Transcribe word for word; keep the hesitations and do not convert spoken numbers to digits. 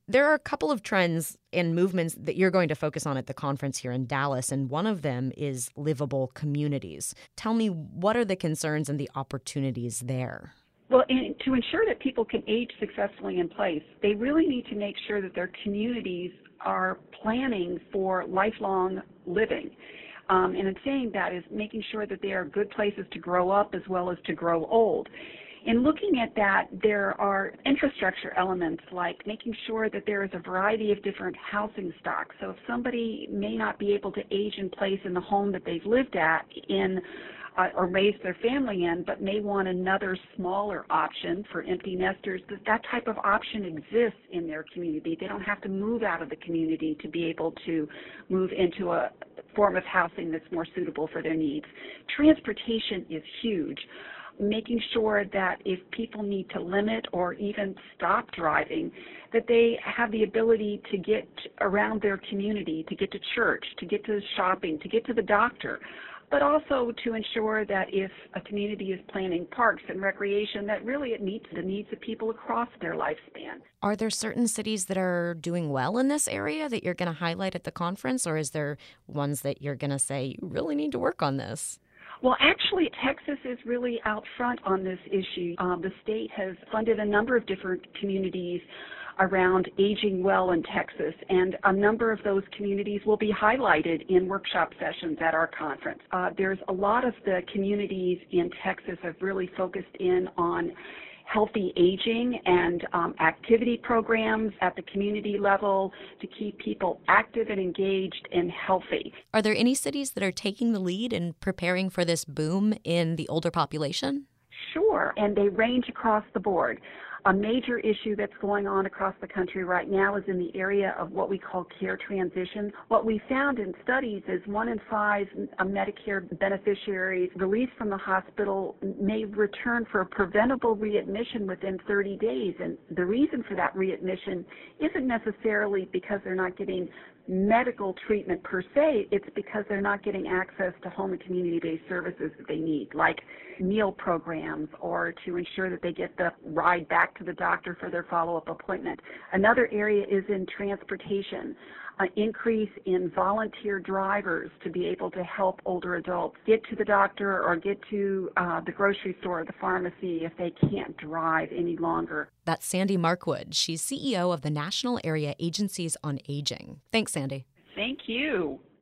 There are a couple of trends and movements that you're going to focus on at the conference here in Dallas, and one of them is livable communities. Tell me, what are the concerns and the opportunities there? Well, and to ensure that people can age successfully in place, they really need to make sure that their communities are planning for lifelong living. Um, and in saying that is making sure that they are good places to grow up as well as to grow old. In looking at that, there are infrastructure elements like making sure that there is a variety of different housing stocks. So if somebody may not be able to age in place in the home that they've lived at in uh, or raised their family in, but may want another smaller option for empty nesters, that that type of option exists in their community. They don't have to move out of the community to be able to move into a form of housing that's more suitable for their needs. Transportation is huge. Making sure that if people need to limit or even stop driving, that they have the ability to get around their community, to get to church, to get to shopping, to get to the doctor, but also to ensure that if a community is planning parks and recreation, that really it meets the needs of people across their lifespan. Are there certain cities that are doing well in this area that you're going to highlight at the conference, or is there ones that you're going to say, you really need to work on this? Well, actually, Texas is really out front on this issue. Um, the state has funded a number of different communities around aging well in Texas, and a number of those communities will be highlighted in workshop sessions at our conference. Uh, there's a lot of the communities in Texas have really focused in on healthy aging and um, activity programs at the community level to keep people active and engaged and healthy. Are there any cities that are taking the lead in preparing for this boom in the older population? Sure, and they range across the board. A major issue that's going on across the country right now is in the area of what we call care transition. What we found in studies is one in five Medicare beneficiaries released from the hospital may return for a preventable readmission within thirty days. And the reason for that readmission isn't necessarily because they're not getting medical treatment per se, it's because they're not getting access to home and community-based services that they need, like meal programs or to ensure that they get the ride back to the doctor for their follow-up appointment. Another area is in transportation, an increase in volunteer drivers to be able to help older adults get to the doctor or get to uh, the grocery store or the pharmacy if they can't drive any longer. That's Sandy Markwood. She's C E O of the National Area Agencies on Aging. Thanks, Sandy. Thank you.